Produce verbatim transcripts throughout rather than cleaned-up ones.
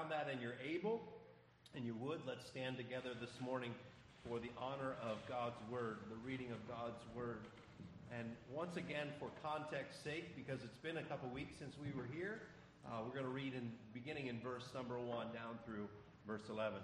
found that and you're able, and you would, let's stand together this morning for the honor of God's Word, the reading of God's Word. And once again, for context's sake, because it's been a couple weeks since we were here, uh, we're going to read in beginning in verse number one down through verse eleven.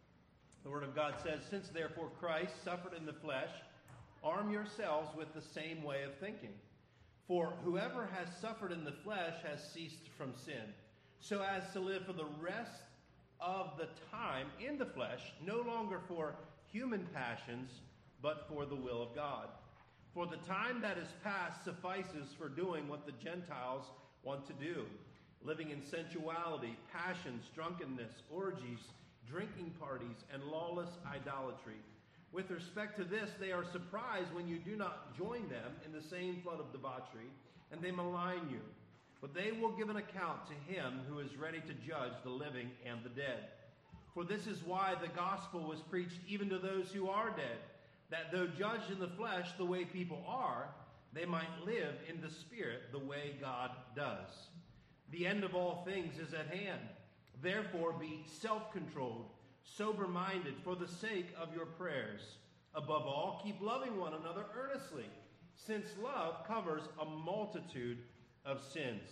The Word of God says, "Since therefore Christ suffered in the flesh, arm yourselves with the same way of thinking. For whoever has suffered in the flesh has ceased from sin, so as to live for the rest of the time in the flesh, no longer for human passions, but for the will of God. For the time that is past suffices for doing what the Gentiles want to do, living in sensuality, passions, drunkenness, orgies, drinking parties, and lawless idolatry. With respect to this, they are surprised when you do not join them in the same flood of debauchery, and they malign you. But they will give an account to him who is ready to judge the living and the dead. For this is why the gospel was preached even to those who are dead, that though judged in the flesh the way people are, they might live in the spirit the way God does. The end of all things is at hand. Therefore be self-controlled, sober-minded for the sake of your prayers. Above all, keep loving one another earnestly, since love covers a multitude of sins.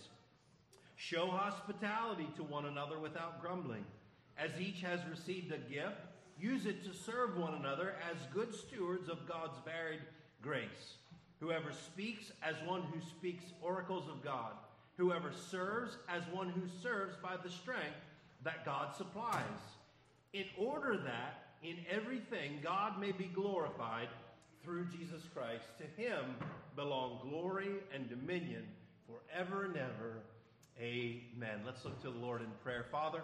Show hospitality to one another without grumbling. As each has received a gift, use it to serve one another as good stewards of God's varied grace. Whoever speaks as one who speaks oracles of God. Whoever serves as one who serves by the strength that God supplies, in order that in everything God may be glorified through Jesus Christ. To him belong glory and dominion forever and ever. Amen. Let's look to the Lord in prayer. Father,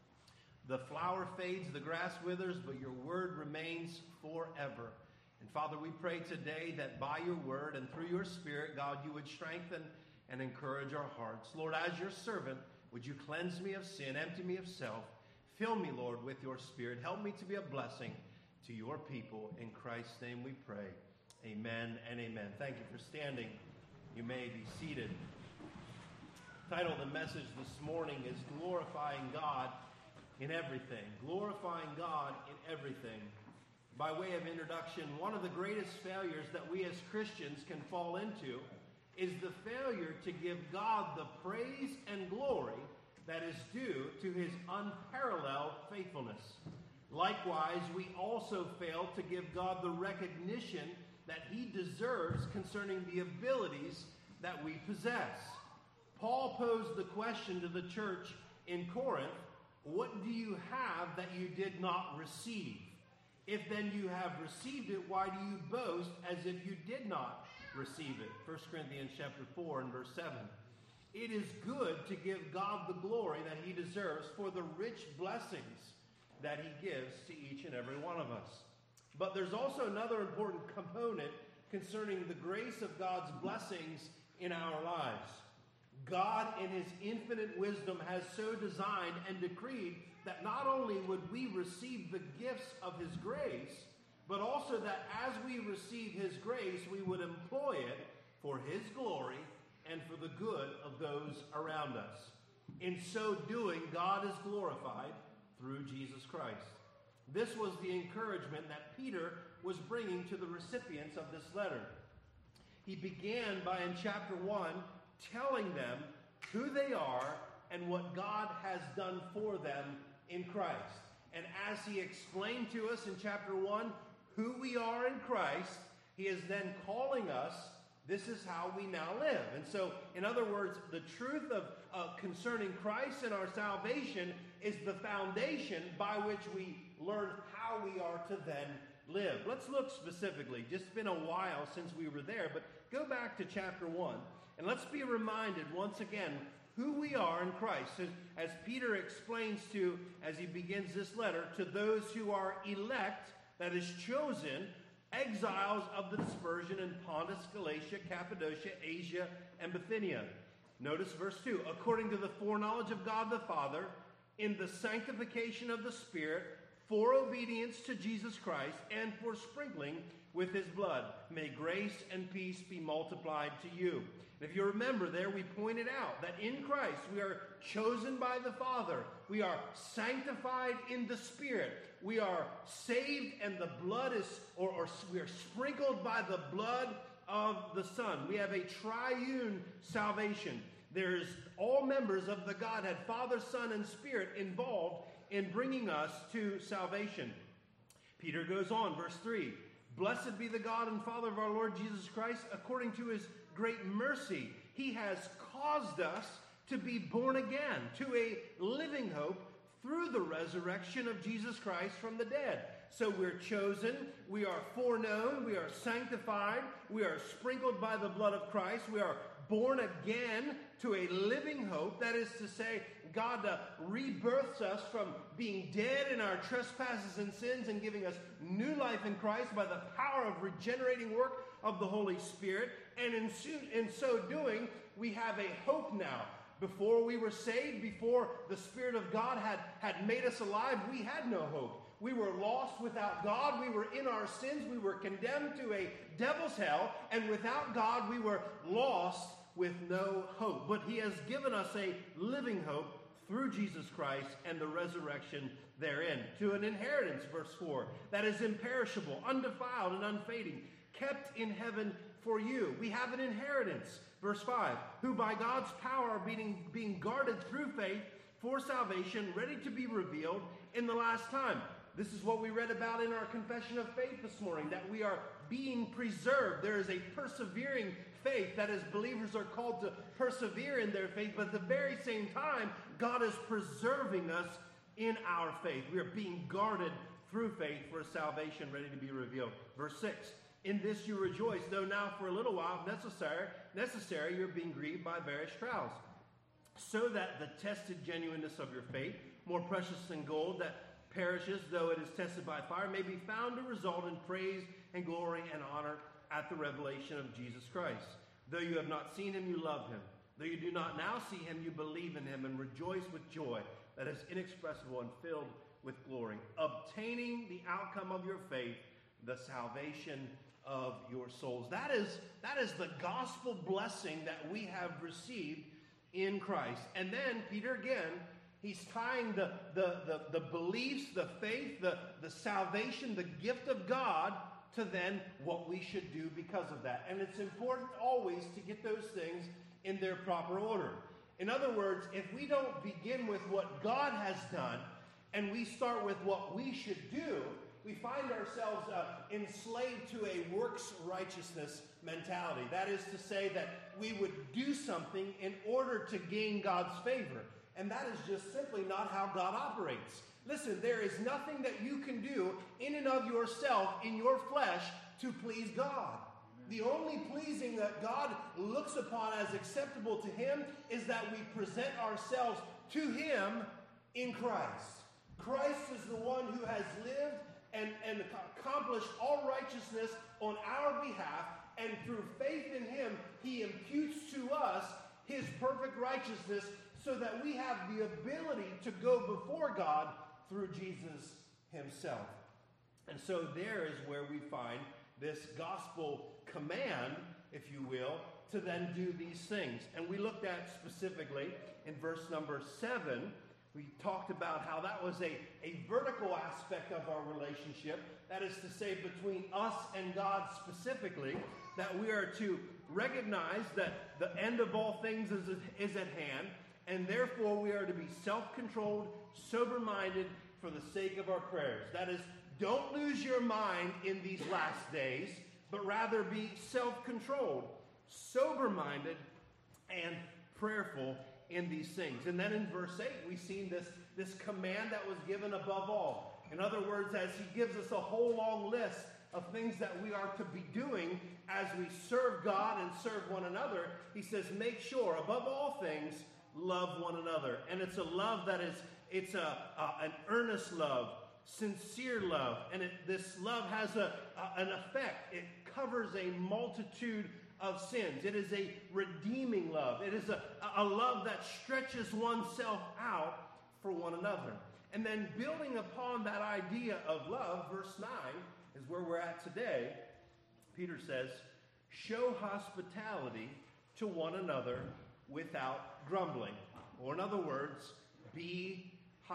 the flower fades, the grass withers, but your word remains forever. And Father, we pray today that by your word and through your Spirit, God, you would strengthen and encourage our hearts. Lord, as your servant, would you cleanse me of sin, empty me of self, fill me, Lord, with your Spirit. Help me to be a blessing to your people. In Christ's name we pray. Amen and amen. Thank you for standing. You may be seated. The title of the message this morning is Glorifying God in Everything. Glorifying God in everything. By way of introduction, one of the greatest failures that we as Christians can fall into is the failure to give God the praise and glory that is due to his unparalleled faithfulness. Likewise, we also fail to give God the recognition that he deserves concerning the abilities that we possess. Paul posed the question to the church in Corinth, what do you have that you did not receive? If then you have received it, why do you boast as if you did not receive it? First Corinthians chapter four and verse seven. It is good to give God the glory that he deserves for the rich blessings that he gives to each and every one of us. But there's also another important component concerning the grace of God's blessings in our lives. God, in his infinite wisdom, has so designed and decreed that not only would we receive the gifts of his grace, but also that as we receive his grace, we would employ it for his glory and for the good of those around us. In so doing, God is glorified through Jesus Christ. This was the encouragement that Peter was bringing to the recipients of this letter. He began by, in chapter one, telling them who they are and what God has done for them in Christ. And as he explained to us in chapter one who we are in Christ, he is then calling us, this is how we now live. And so, in other words, the truth of uh, concerning Christ and our salvation is the foundation by which we learn how we are to then live. Let's look specifically. Just been a while since we were there, but go back to chapter one. And let's be reminded once again who we are in Christ. As, as Peter explains to, as he begins this letter, to those who are elect, that is chosen, exiles of the dispersion in Pontus, Galatia, Cappadocia, Asia, and Bithynia. Notice verse two. According to the foreknowledge of God the Father, in the sanctification of the Spirit, for obedience to Jesus Christ, and for sprinkling with his blood, may grace and peace be multiplied to you. If you remember there, we pointed out that in Christ we are chosen by the Father. We are sanctified in the Spirit. We are saved and the blood is, or, or we are sprinkled by the blood of the Son. We have a triune salvation. There's all members of the Godhead, Father, Son, and Spirit involved in bringing us to salvation. Peter goes on, verse three. Blessed be the God and Father of our Lord Jesus Christ, according to his great mercy. He has caused us to be born again to a living hope through the resurrection of Jesus Christ from the dead. So we're chosen, we are foreknown, we are sanctified, we are sprinkled by the blood of Christ, we are born again to a living hope. That is to say, God uh, rebirths us from being dead in our trespasses and sins and giving us new life in Christ by the power of regenerating work of the Holy Spirit. And in so, in so doing, we have a hope now. Before we were saved, before the Spirit of God had, had made us alive, we had no hope. We were lost without God. We were in our sins. We were condemned to a devil's hell. And without God, we were lost with no hope. But he has given us a living hope through Jesus Christ and the resurrection therein, to an inheritance, verse four, that is imperishable, undefiled, and unfading, kept in heaven for you. We have an inheritance, verse five, who by God's power are being, being guarded through faith for salvation, ready to be revealed in the last time. This is what we read about in our confession of faith this morning, that we are being preserved. There is a persevering faith, that is, believers are called to persevere in their faith, but at the very same time, God is preserving us in our faith. We are being guarded through faith for salvation ready to be revealed. Verse six, in this you rejoice, though now for a little while, if necessary, necessary you're being grieved by various trials, so that the tested genuineness of your faith, more precious than gold that perishes, though it is tested by fire, may be found to result in praise and glory and honor at the revelation of Jesus Christ. Though you have not seen him, you love him. Though you do not now see him, you believe in him and rejoice with joy that is inexpressible and filled with glory, obtaining the outcome of your faith, the salvation of your souls. That is, that is the gospel blessing that we have received in Christ. And then Peter again, he's tying the, the, the, the beliefs, the faith, the, the salvation, the gift of God to then what we should do because of that. And it's important always to get those things in their proper order. In other words, if we don't begin with what God has done and we start with what we should do, we find ourselves uh, enslaved to a works righteousness mentality. That is to say that we would do something in order to gain God's favor. And that is just simply not how God operates. Listen, there is nothing that you can do in and of yourself, in your flesh, to please God. The only pleasing that God looks upon as acceptable to him is that we present ourselves to him in Christ. Christ is the one who has lived and, and accomplished all righteousness on our behalf, and through faith in him, he imputes to us his perfect righteousness so that we have the ability to go before God through Jesus himself. And so there is where we find this gospel command, if you will, to then do these things. And we looked at specifically in verse number seven, we talked about how that was a, a vertical aspect of our relationship. That is to say, between us and God specifically, that we are to recognize that the end of all things is, is at hand, and therefore we are to be self-controlled, sober-minded for the sake of our prayers. That is, don't lose your mind in these last days, but rather be self-controlled, sober-minded, and prayerful in these things. And then in verse eight, we've seen this, this command that was given above all. In other words, as he gives us a whole long list of things that we are to be doing as we serve God and serve one another, he says, make sure, above all things, love one another. And it's a love that is, it's a, a an earnest love, sincere love. And it, this love has a, a an effect. It covers a multitude of sins. It is a redeeming love. It is a, a love that stretches oneself out for one another. And then building upon that idea of love, verse nine is where we're at today. Peter says, show hospitality to one another without grumbling. Or in other words, be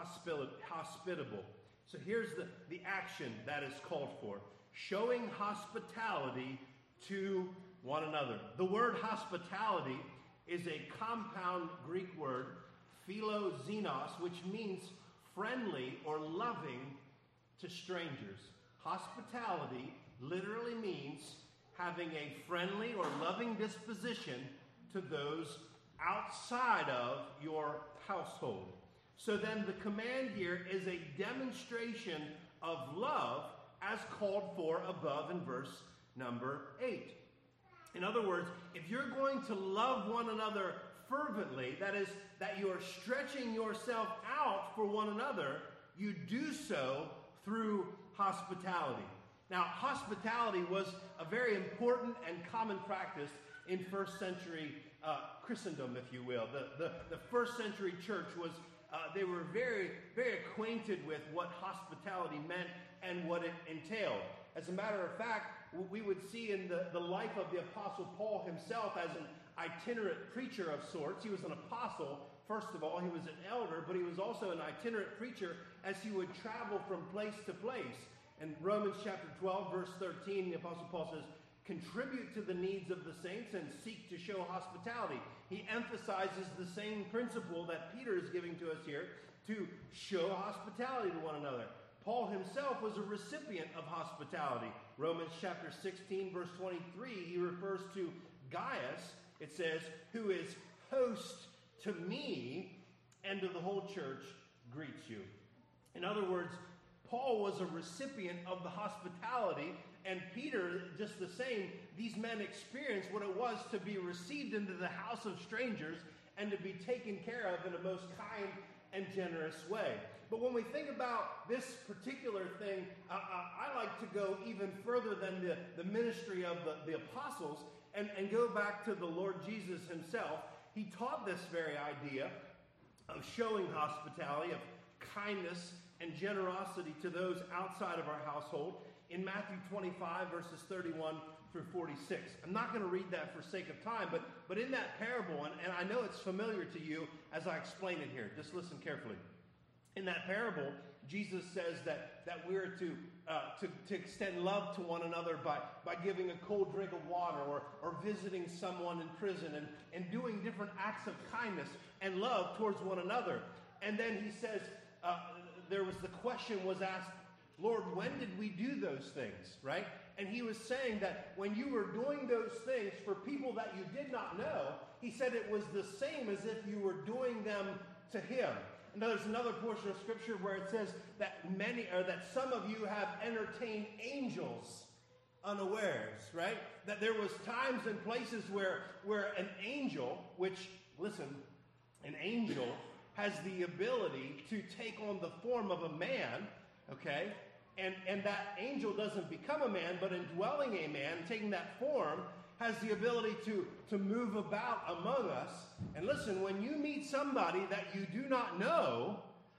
hospitable. So here's the, the action that is called for. Showing hospitality to one another. The word hospitality is a compound Greek word, philoxenos, which means friendly or loving to strangers. Hospitality literally means having a friendly or loving disposition to those outside of your household. So then the command here is a demonstration of love as called for above in verse number eight. In other words, if you're going to love one another fervently, that is, that you are stretching yourself out for one another, you do so through hospitality. Now, hospitality was a very important and common practice in first century uh, Christendom, if you will. The, the, the first century church was, uh, they were very, very acquainted with what hospitality meant and what it entailed. As a matter of fact, we would see in the, the life of the Apostle Paul himself as an itinerant preacher of sorts. He was an apostle, first of all. He was an elder, but he was also an itinerant preacher as he would travel from place to place. In Romans chapter twelve, verse thirteen, the Apostle Paul says, contribute to the needs of the saints and seek to show hospitality. He emphasizes the same principle that Peter is giving to us here, to show hospitality to one another. Paul himself was a recipient of hospitality. Romans chapter sixteen, verse twenty-three, he refers to Gaius, it says, who is host to me and to the whole church greets you. In other words, Paul was a recipient of the hospitality, and Peter, just the same, these men experienced what it was to be received into the house of strangers and to be taken care of in a most kind and generous way. But when we think about this particular thing, uh, uh, I like to go even further than the, the ministry of the, the apostles and, and go back to the Lord Jesus himself. He taught this very idea of showing hospitality, of kindness and generosity to those outside of our household in Matthew twenty-five, verses thirty-one through forty-six. I'm not going to read that for sake of time, but, but in that parable, and, and I know it's familiar to you as I explain it here, just listen carefully. In that parable, Jesus says that, that we're to, uh, to, to extend love to one another by, by giving a cold drink of water or, or visiting someone in prison and, and doing different acts of kindness and love towards one another. And then he says, uh, there was the question was asked, Lord, when did we do those things, right? And he was saying that when you were doing those things for people that you did not know, he said it was the same as if you were doing them to him. And there's another portion of Scripture where it says that many, or that some of you have entertained angels unawares, right? That there was times and places where, where an angel, which, listen, an angel has the ability to take on the form of a man, okay? And, and that angel doesn't become a man, but indwelling a man, taking that form, has the ability to, to move about among us. And listen, when you meet somebody that you do not know,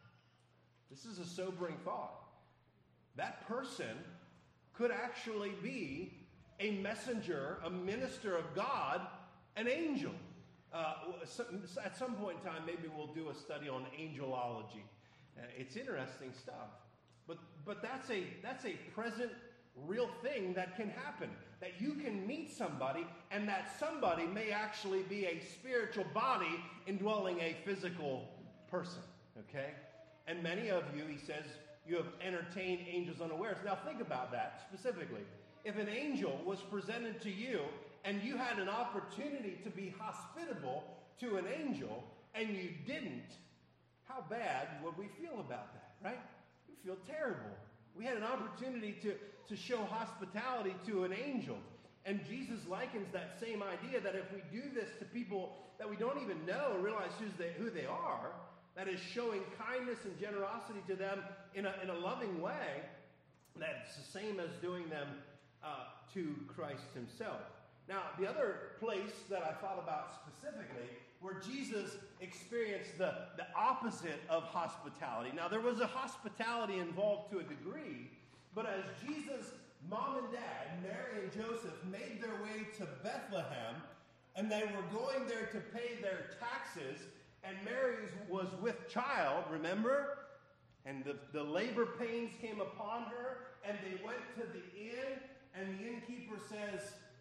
this is a sobering thought. That person could actually be a messenger, a minister of God, an angel. Uh, at some point in time, maybe we'll do a study on angelology. Uh, it's interesting stuff. But but that's a that's a present, real thing that can happen. That you can meet somebody, and that somebody may actually be a spiritual body indwelling a physical person. Okay? And many of you, he says, you have entertained angels unawares. Now think about that specifically. If an angel was presented to you, and you had an opportunity to be hospitable to an angel, and you didn't, how bad would we feel about that, right? We feel terrible. We had an opportunity to, to show hospitality to an angel. And Jesus likens that same idea that if we do this to people that we don't even know or realize who's they, who they are, that is showing kindness and generosity to them in a, in a loving way, that it's the same as doing them uh, to Christ himself. Now, the other place that I thought about specifically where Jesus experienced the, the opposite of hospitality. Now, there was a hospitality involved to a degree, but as Jesus' mom and dad, Mary and Joseph, made their way to Bethlehem, And they were going there to pay their taxes, and Mary was with child, remember? And the, the labor pains came upon her, and they went to the inn, and the innkeeper says,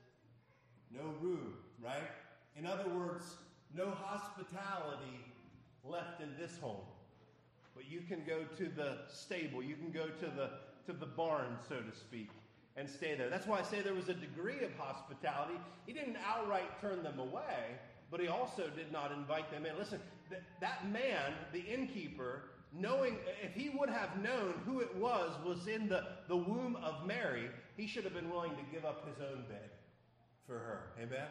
no room, right? In other words, no hospitality left in this home. But you can go to the stable, you can go to the to the barn, so to speak, and stay there. That's why I say there was a degree of hospitality. He didn't outright turn them away, but he also did not invite them in. Listen, th- that man, the innkeeper, knowing, if he would have known who it was, was in the, the womb of Mary, he should have been willing to give up his own bed for her. Amen?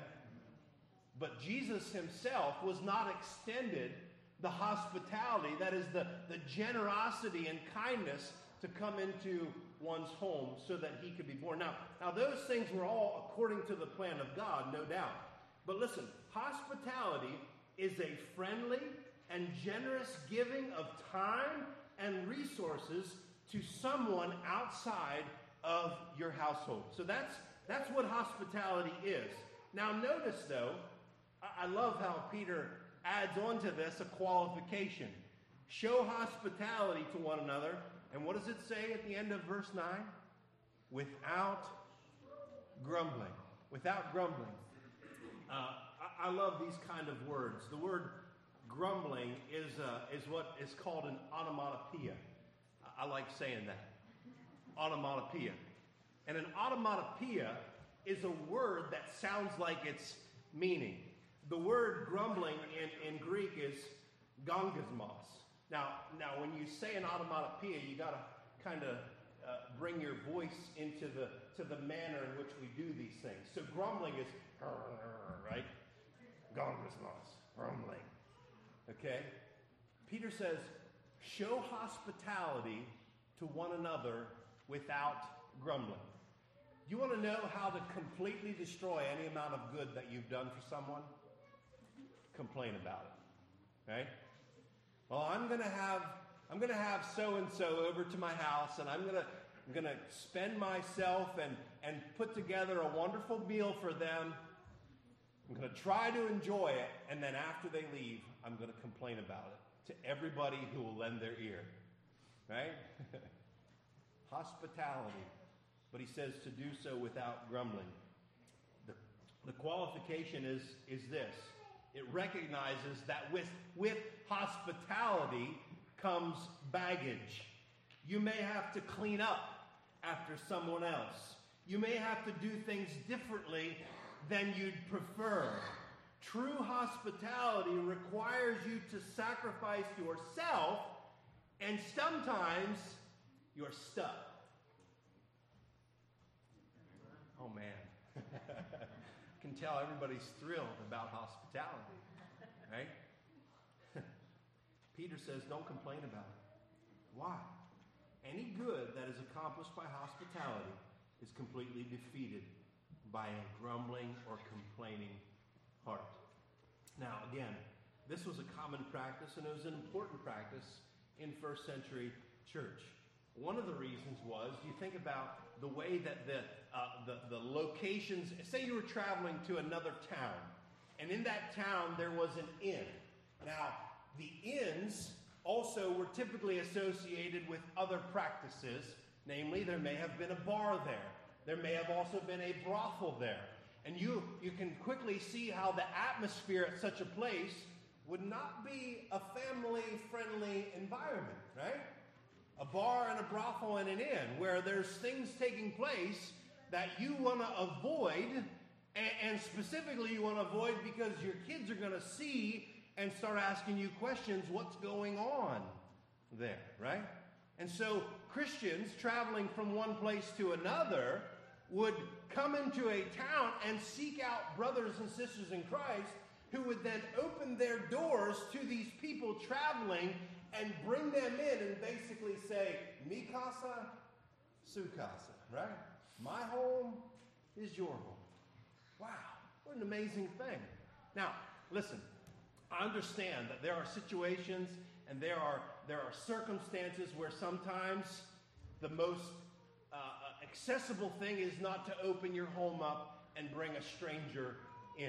But Jesus himself was not extended the hospitality, that is the, the generosity and kindness to come into one's home so that he could be born. Now, now those things were all according to the plan of God, no doubt. But listen, hospitality is a friendly and generous giving of time and resources to someone outside of your household. So that's that's what hospitality is. Now notice though, I, I love how Peter adds on to this a qualification. Show hospitality to one another. And what does it say at the end of verse nine? Without grumbling. Without grumbling. Uh, I, I love these kind of words. The word grumbling is uh, is what is called an onomatopoeia. I, I like saying that. Onomatopoeia. And an onomatopoeia is a word that sounds like its meaning. The word grumbling in, in Greek is gongismos. Now, now, when you say an onomatopoeia, you got to kind of uh, bring your voice into the to the manner in which we do these things. So grumbling is, right? Gongismos, grumbling. Okay? Peter says, show hospitality to one another without grumbling. You want to know how to completely destroy any amount of good that you've done for someone? Complain about it. Right? Well, I'm going to have I'm going to have so and so over to my house, and I'm going to I'm going to spend myself and and put together a wonderful meal for them. I'm going to try to enjoy it, and then after they leave, I'm going to complain about it to everybody who will lend their ear. Right? Hospitality. But he says to do so without grumbling. The, the qualification is, is this. It recognizes that with, with hospitality comes baggage. You may have to clean up after someone else. You may have to do things differently than you'd prefer. True hospitality requires you to sacrifice yourself and sometimes your stuff. Oh, man. I can tell everybody's thrilled about hospitality, right? Peter says, don't complain about it. Why? Any good that is accomplished by hospitality is completely defeated by a grumbling or complaining heart. Now, again, this was a common practice, and it was an important practice in first century church. One of the reasons was, you think about the way that the, uh, the, the locations, say you were traveling to another town, and in that town there was an inn. Now, the inns also were typically associated with other practices, namely there may have been a bar there. There may have also been a brothel there. And you, you can quickly see how the atmosphere at such a place would not be a family-friendly environment, right? A bar and a brothel and an inn where there's things taking place that you want to avoid, and, and specifically you want to avoid because your kids are going to see and start asking you questions, what's going on there, right? And so Christians traveling from one place to another would come into a town and seek out brothers and sisters in Christ who would then open their doors to these people traveling and bring them in and basically say, mi casa, su casa, right? My home is your home. Wow, what an amazing thing. Now, listen, I understand that there are situations and there are there are circumstances where sometimes the most uh, accessible thing is not to open your home up and bring a stranger in.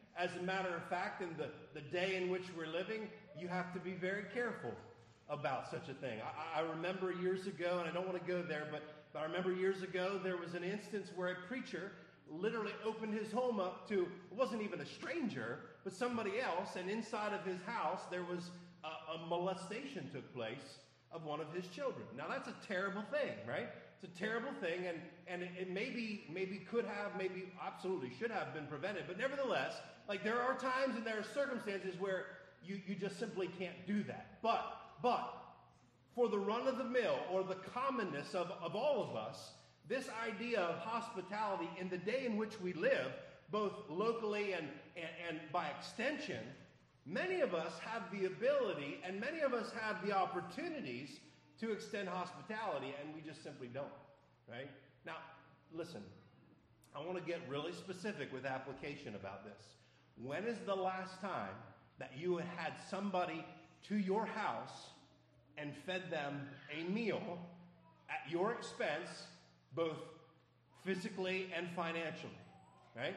as a matter of fact, in the, the day in which we're living, you have to be very careful about such a thing. I, I remember years ago, and I don't want to go there, but, but I remember years ago there was an instance where a preacher literally opened his home up to, it wasn't even a stranger, but somebody else, and inside of his house there was a, a molestation took place of one of his children. Now that's a terrible thing, right? It's a terrible thing, and, and it, it maybe, maybe could have, maybe absolutely should have been prevented, but nevertheless, like there are times and there are circumstances where you, you just simply can't do that. But, but, for the run-of-the-mill or the commonness of, of all of us, this idea of hospitality in the day in which we live, both locally and, and, and by extension, many of us have the ability and many of us have the opportunities to extend hospitality, and we just simply don't, right? Now, listen, I want to get really specific with application about this. When is the last time that you had somebody to your house and fed them a meal at your expense, both physically and financially, right?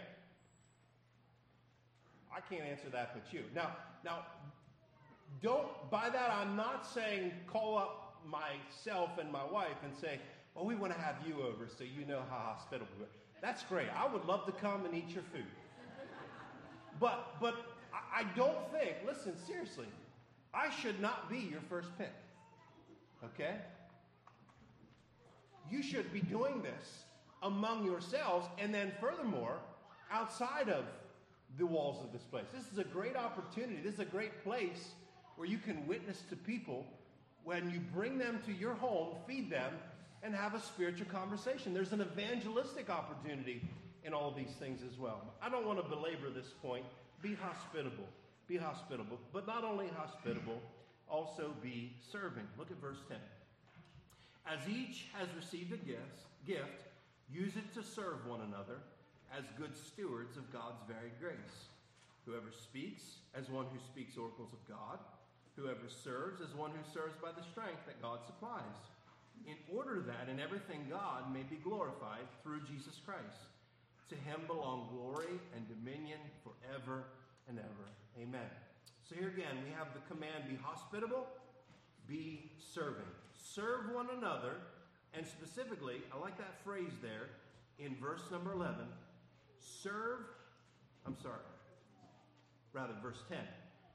I can't answer that but you. Now, now, don't, by that I'm not saying call up myself and my wife and say, well, we want to have you over so you know how hospitable we are. That's great. I would love to come and eat your food. But, but I, I don't think, listen, seriously, I should not be your first pick. Okay? You should be doing this among yourselves, and then furthermore, outside of the walls of this place. This is a great opportunity. This is a great place where you can witness to people when you bring them to your home, feed them, and have a spiritual conversation. There's an evangelistic opportunity in all of these things as well. I don't want to belabor this point. Be hospitable. Be hospitable. But not only hospitable, also be serving. Look at verse ten. As each has received a gift, gift, use it to serve one another as good stewards of God's varied grace. Whoever speaks, as one who speaks oracles of God. Whoever serves, as one who serves by the strength that God supplies, in order that in everything God may be glorified through Jesus Christ. To him belong glory and dominion forever and ever. Amen. So here again, we have the command, be hospitable, be serving. Serve one another, and specifically, I like that phrase there in verse number eleven. Serve, I'm sorry, rather verse ten.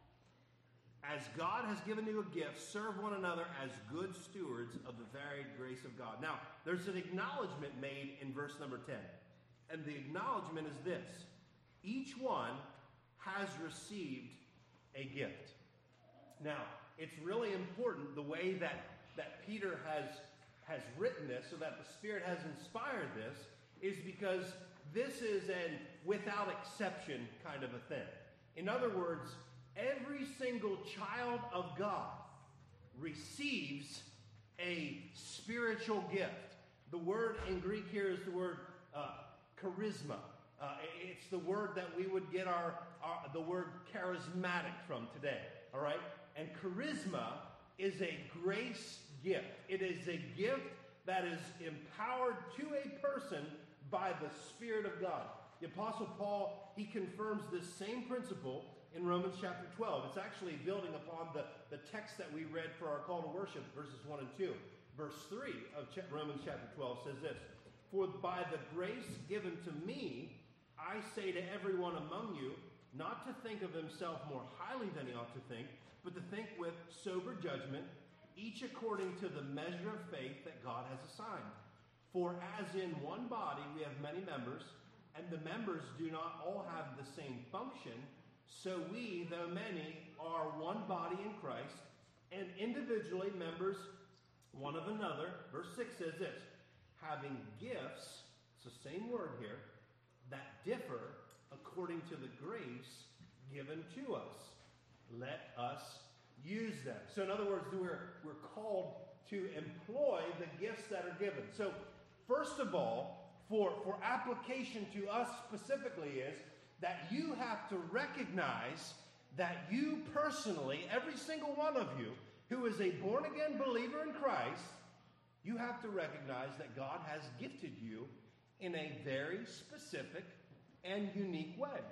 As God has given you a gift, serve one another as good stewards of the varied grace of God. Now, there's an acknowledgement made in verse number ten. And the acknowledgement is this. Each one has received a gift. Now, it's really important the way that, that Peter has, has written this, so that the Spirit has inspired this, is because this is an without exception kind of a thing. In other words, every single child of God receives a spiritual gift. The word in Greek here is the word uh, charisma. Uh, it's the word that we would get our, our the word charismatic from today. All right? And charisma is a grace gift. It is a gift that is empowered to a person by the Spirit of God. The Apostle Paul, he confirms this same principle in Romans chapter twelve. It's actually building upon the, the text that we read for our call to worship, verses one and two. Verse three of Romans chapter twelve says this, for by the grace given to me, I say to everyone among you, not to think of himself more highly than he ought to think, but to think with sober judgment, each according to the measure of faith that God has assigned. For as in one body we have many members, and the members do not all have the same function, so we, though many, are one body in Christ, and individually members one of another. Verse six says this, having gifts, it's the same word here, that differ according to the grace given to us. Let us use them. So in other words, we're, we're called to employ the gifts that are given. So first of all, for, for application to us specifically is that you have to recognize that you personally, every single one of you who is a born-again believer in Christ, you have to recognize that God has gifted you in a very specific and unique way.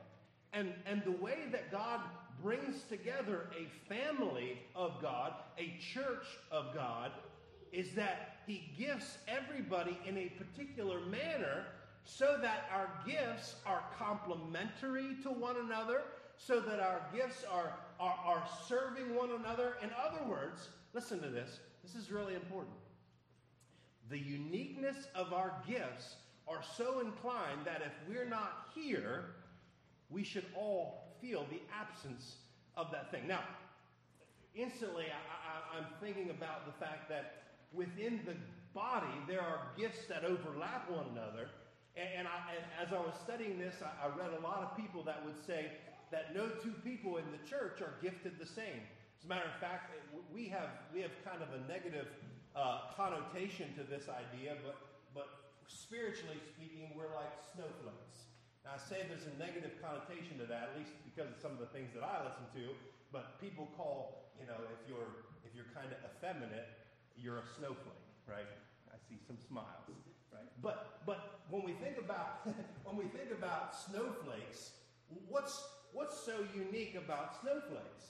And, and the way that God brings together a family of God, a church of God, is that he gifts everybody in a particular manner so that our gifts are complementary to one another, so that our gifts are, are, are serving one another. In other words, listen to this. This is really important. The uniqueness of our gifts are so inclined that if we're not here, we should all feel the absence of that thing. Now, instantly, I, I, I'm thinking about the fact that within the body, there are gifts that overlap one another. And, and, I, and as I was studying this, I, I read a lot of people that would say that no two people in the church are gifted the same. As a matter of fact, we have we have kind of a negative uh, connotation to this idea, but but spiritually speaking, we're like snowflakes. Now, I say there's a negative connotation to that, at least because of some of the things that I listen to. But people call, you know, if you're if you're kind of effeminate, you're a snowflake, right? I see some smiles, right? But but when we think about when we think about snowflakes, what's what's so unique about snowflakes?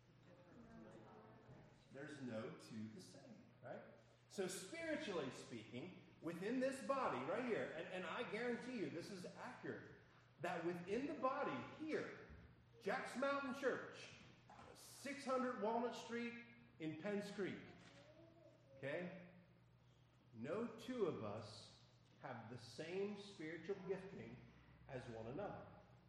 There's no two the same, right? So spiritually speaking, within this body right here, and, and I guarantee you this is accurate, that within the body here, Jack's Mountain Church, six hundred Walnut Street in Penns Creek, okay? No two of us have the same spiritual gifting as one another.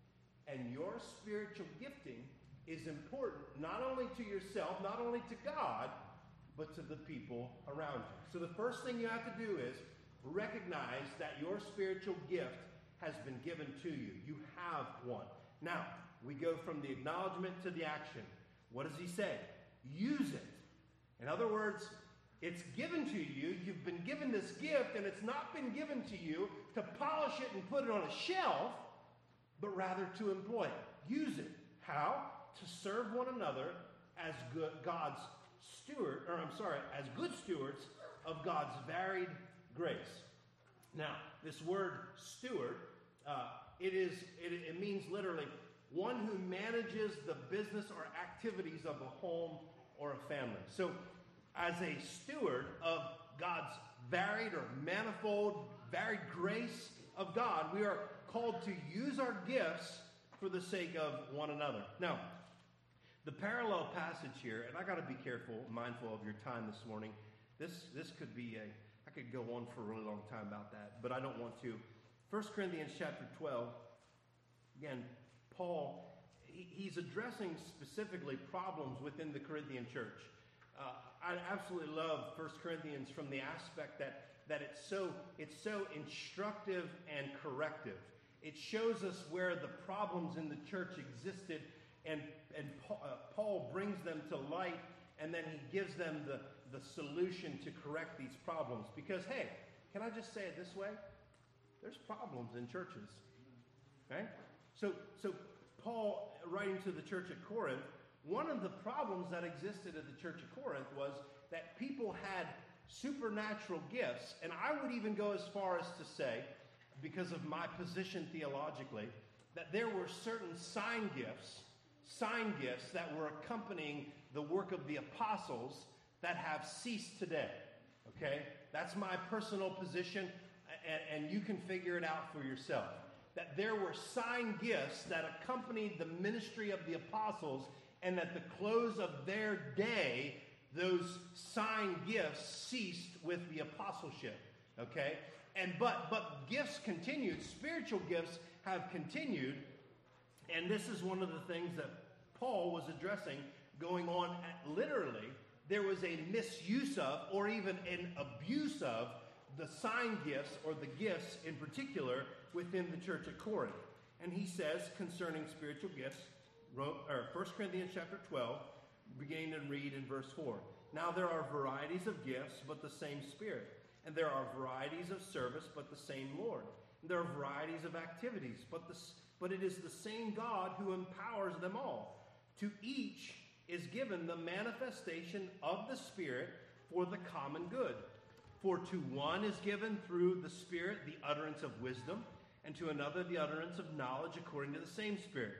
And your spiritual gifting is important not only to yourself, not only to God, but to the people around you. So the first thing you have to do is recognize that your spiritual gift has been given to you. You have one. Now, we go from the acknowledgement to the action. What does he say? Use it. In other words, it's given to you. You've been given this gift, and it's not been given to you to polish it and put it on a shelf, but rather to employ it. Use it. How? To serve one another as good, God's steward, or I'm sorry, as good stewards of God's varied grace. Now, this word steward, uh, it is it, it means literally one who manages the business or activities of a home or a family. So, as a steward of God's varied or manifold, varied grace of God, we are called to use our gifts for the sake of one another. Now, the parallel passage here, and I got to be careful, mindful of your time this morning. This this could be a, I could go on for a really long time about that, but I don't want to. First Corinthians chapter twelve, again, Paul, he, he's addressing specifically problems within the Corinthian church. Uh, I absolutely love First Corinthians from the aspect that, that it's so it's so instructive and corrective. It shows us where the problems in the church existed, and, and Paul, uh, Paul brings them to light, and then he gives them the, the solution to correct these problems. Because, hey, can I just say it this way? There's problems in churches. Okay? So, so Paul, writing to the church at Corinth, one of the problems that existed at the church at Corinth was that people had supernatural gifts, and I would even go as far as to say, because of my position theologically, that there were certain sign gifts, sign gifts that were accompanying the work of the apostles that have ceased today. Okay? That's my personal position, and, and you can figure it out for yourself. That there were sign gifts that accompanied the ministry of the apostles, and at the close of their day, those sign gifts ceased with the apostleship. Okay? And but but gifts continued, spiritual gifts have continued, and this is one of the things that Paul was addressing going on at, literally, there was a misuse of, or even an abuse of, the sign gifts, or the gifts in particular, within the church at Corinth. And he says concerning spiritual gifts, First Corinthians chapter twelve, beginning to read in verse four. Now there are varieties of gifts, but the same Spirit. And there are varieties of service, but the same Lord. And there are varieties of activities, but, the, but it is the same God who empowers them all. To each is given the manifestation of the Spirit for the common good. For to one is given through the Spirit the utterance of wisdom, and to another the utterance of knowledge according to the same Spirit.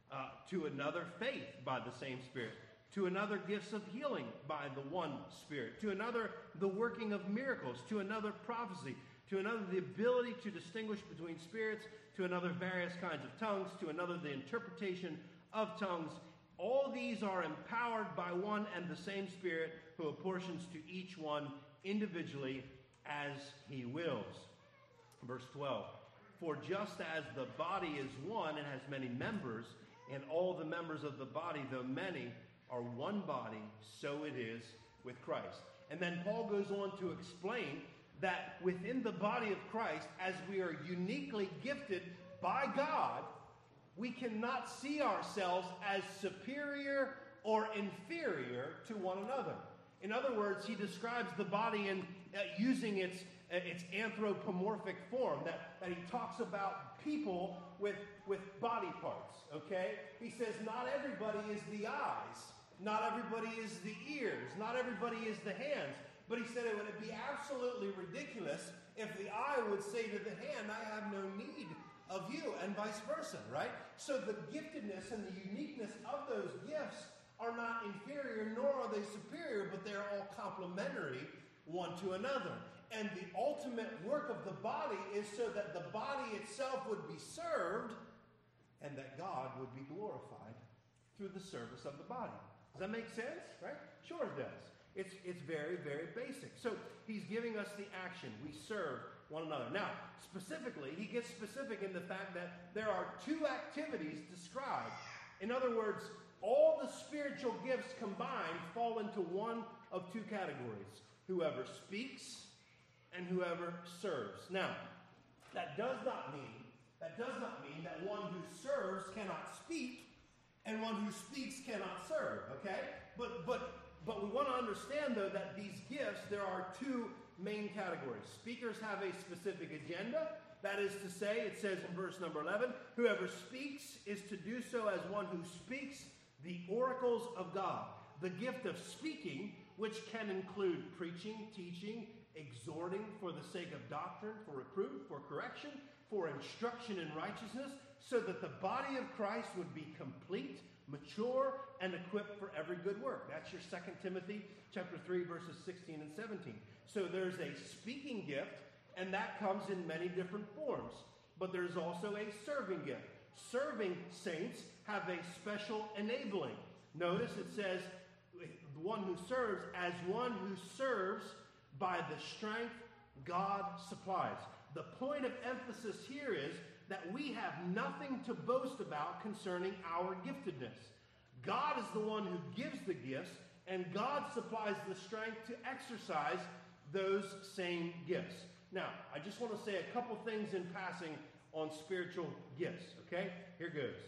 Uh, to another, faith by the same Spirit. To another, gifts of healing by the one Spirit. To another, the working of miracles. To another, prophecy. To another, the ability to distinguish between spirits. To another, various kinds of tongues. To another, the interpretation of tongues. All these are empowered by one and the same Spirit, who apportions to each one individually as he wills. Verse twelve. For just as the body is one and has many members, and all the members of the body, though many, are one body, so it is with Christ. And then Paul goes on to explain that within the body of Christ, as we are uniquely gifted by God, we cannot see ourselves as superior or inferior to one another. In other words, he describes the body in uh, using its uh, its anthropomorphic form, that, that he talks about people with, with body parts, okay? He says not everybody is the eyes, not everybody is the ears, not everybody is the hands, but he said it would be absolutely ridiculous if the eye would say to the hand, I have no need of you, and vice versa, right? So the giftedness and the uniqueness of those gifts are not inferior, nor are they superior, but they're all complementary one to another. And the ultimate work of the body is so that the body itself would be served and that God would be glorified through the service of the body. Does that make sense? Right? Sure it does. It's, it's very, very basic. So he's giving us the action. We serve one another. Now, specifically, he gets specific in the fact that there are two activities described. In other words, all the spiritual gifts combined fall into one of two categories. Whoever speaks and whoever serves. Now, that does not mean, that does not mean that one who serves cannot speak and one who speaks cannot serve, okay? But, but, but we want to understand, though, that these gifts, there are two main categories. Speakers have a specific agenda. That is to say, it says in verse number eleven, whoever speaks is to do so as one who speaks the oracles of God. The gift of speaking, which can include preaching, teaching, exhorting for the sake of doctrine, for reproof, for correction, for instruction in righteousness, so that the body of Christ would be complete, mature, and equipped for every good work. That's your Second Timothy chapter three, verses sixteen and seventeen. So there's a speaking gift, and that comes in many different forms. But there's also a serving gift. Serving saints have a special enabling. Notice it says, the one who serves as one who serves by the strength God supplies. The point of emphasis here is that we have nothing to boast about concerning our giftedness. God is the one who gives the gifts, and God supplies the strength to exercise those same gifts. Now, I just want to say a couple things in passing on spiritual gifts, okay? Here goes.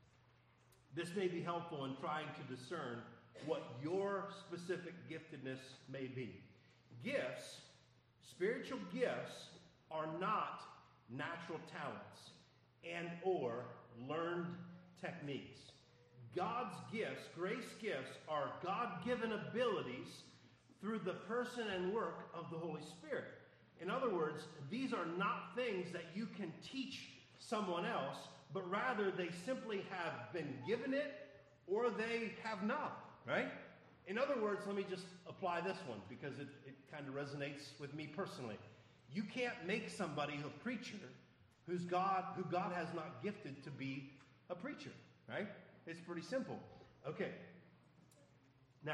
This may be helpful in trying to discern what your specific giftedness may be. Gifts, spiritual gifts, are not natural talents and or learned techniques. God's gifts, grace gifts, are God-given abilities through the person and work of the Holy Spirit. In other words, these are not things that you can teach someone else, but rather they simply have been given it or they have not, right? In other words, let me just apply this one because it, it kind of resonates with me personally. You can't make somebody a preacher who's God, who God has not gifted to be a preacher, right? It's pretty simple. Okay. Now,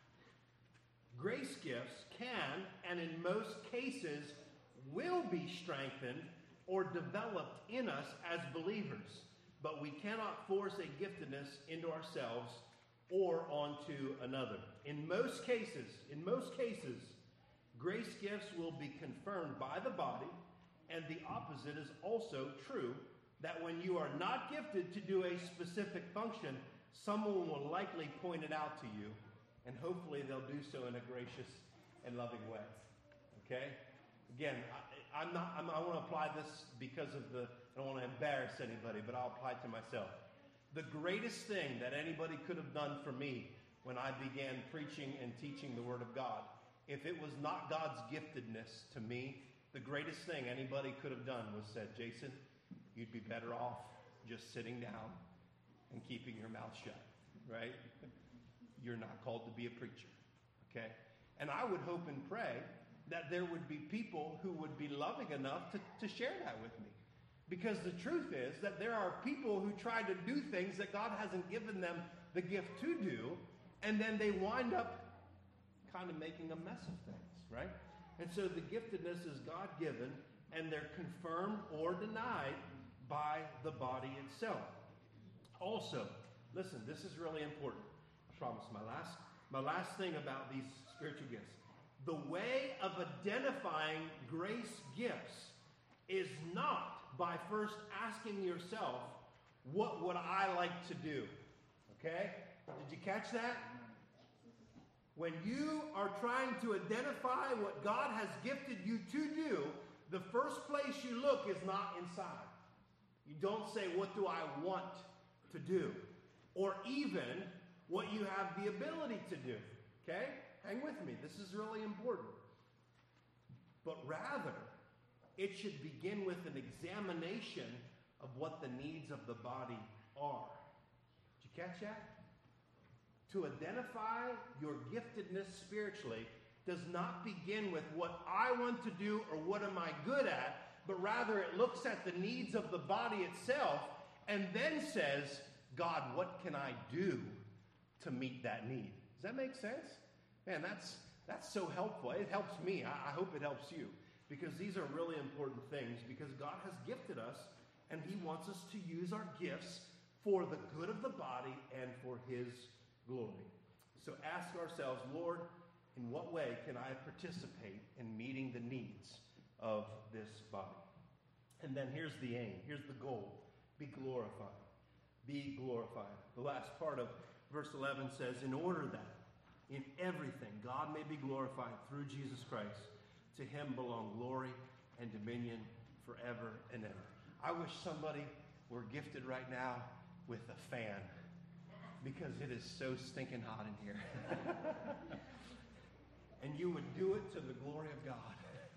grace gifts can, and in most cases, will be strengthened or developed in us as believers, but we cannot force a giftedness into ourselves or onto another. In most cases, in most cases, grace gifts will be confirmed by the body, and the opposite is also true, that when you are not gifted to do a specific function, someone will likely point it out to you, and hopefully they'll do so in a gracious and loving way. Okay? Again, I, I'm not, I'm, I want to apply this because of the, I don't want to embarrass anybody, but I'll apply it to myself. The greatest thing that anybody could have done for me when I began preaching and teaching the Word of God, if it was not God's giftedness to me, the greatest thing anybody could have done was said, Jason, you'd be better off just sitting down and keeping your mouth shut, right? You're not called to be a preacher, okay? And I would hope and pray that there would be people who would be loving enough to, to share that with me. Because the truth is that there are people who try to do things that God hasn't given them the gift to do, and then they wind up kind of making a mess of things, right? And so the giftedness is God-given, and they're confirmed or denied by the body itself. Also, listen, this is really important. I promise. My last, my last thing about these spiritual gifts. The way of identifying grace gifts is not by first asking yourself, what would I like to do? Okay? Did you catch that? When you are trying to identify what God has gifted you to do, the first place you look is not inside. You don't say, what do I want to do? Or even what you have the ability to do. Okay? Hang with me. This is really important. But rather, it should begin with an examination of what the needs of the body are. Did you catch that? To identify your giftedness spiritually does not begin with what I want to do or what am I good at, but rather it looks at the needs of the body itself and then says, God, what can I do to meet that need? Does that make sense? Man, that's that's so helpful. It helps me. I, I hope it helps you. Because these are really important things. Because God has gifted us, and He wants us to use our gifts for the good of the body and for His glory. So ask ourselves, Lord, in what way can I participate in meeting the needs of this body? And then here's the aim. Here's the goal. Be glorified. Be glorified. The last part of verse eleven says, in order that in everything God may be glorified through Jesus Christ, to Him belong glory and dominion forever and ever. I wish somebody were gifted right now with a fan, because it is so stinking hot in here. And you would do it to the glory of God.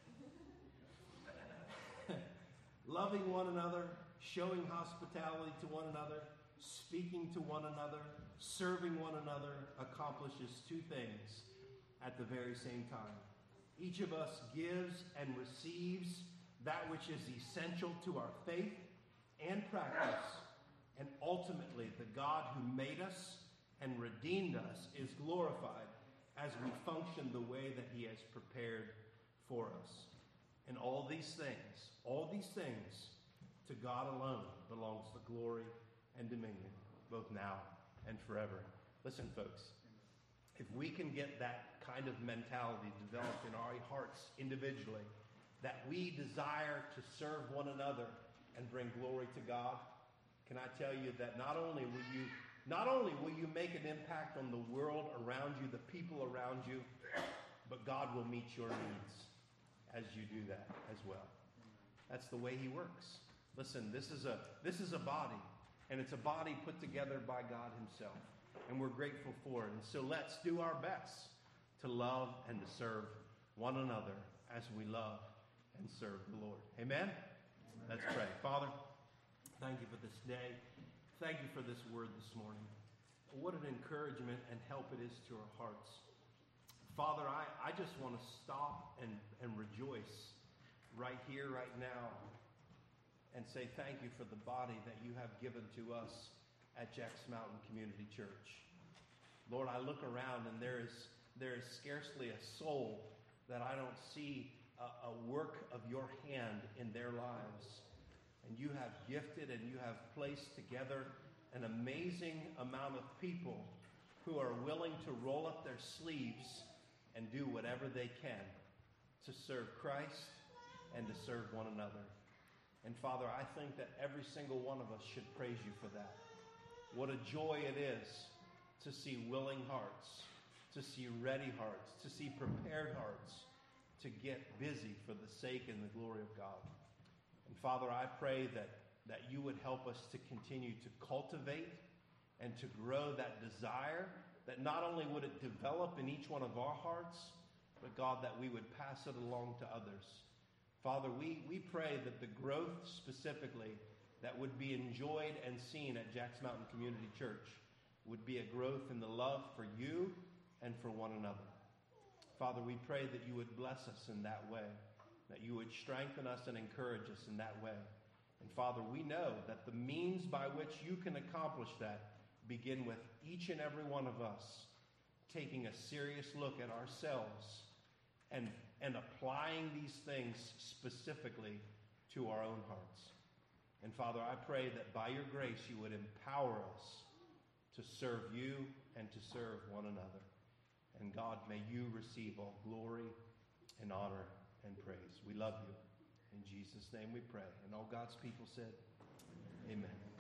Loving one another, showing hospitality to one another, speaking to one another, serving one another accomplishes two things at the very same time. Each of us gives and receives that which is essential to our faith and practice. And ultimately, the God who made us and redeemed us is glorified as we function the way that He has prepared for us. And all these things, all these things, to God alone belongs the glory and dominion, both now and forever. Listen, folks, if we can get that kind of mentality developed in our hearts individually, that we desire to serve one another and bring glory to God, can I tell you that not only will you not only will you make an impact on the world around you, the people around you, but God will meet your needs as you do that as well. That's the way He works. Listen, this is a this is a body, and it's a body put together by God Himself, and we're grateful for it. And so let's do our best to love and to serve one another as we love and serve the Lord. Amen? Let's pray. Father, thank you for this day. Thank you for this word this morning. What an encouragement and help it is to our hearts. Father, I, I just want to stop and, and rejoice right here, right now, and say thank you for the body that you have given to us at Jack's Mountain Community Church. Lord, I look around and there is, there is scarcely a soul that I don't see a, a work of your hand in their lives. And you have gifted and you have placed together an amazing amount of people who are willing to roll up their sleeves and do whatever they can to serve Christ and to serve one another. And Father, I think that every single one of us should praise you for that. What a joy it is to see willing hearts, to see ready hearts, to see prepared hearts to get busy for the sake and the glory of God. And Father, I pray that, that you would help us to continue to cultivate and to grow that desire, that not only would it develop in each one of our hearts, but God, that we would pass it along to others. Father, we, we pray that the growth specifically that would be enjoyed and seen at Jacks Mountain Community Church would be a growth in the love for you and for one another. Father, we pray that you would bless us in that way, that you would strengthen us and encourage us in that way. And Father, we know that the means by which you can accomplish that begin with each and every one of us taking a serious look at ourselves and, and applying these things specifically to our own hearts. And Father, I pray that by your grace you would empower us to serve you and to serve one another. And God, may you receive all glory and honor and praise. We love you. In Jesus' name we pray. And all God's people said, amen.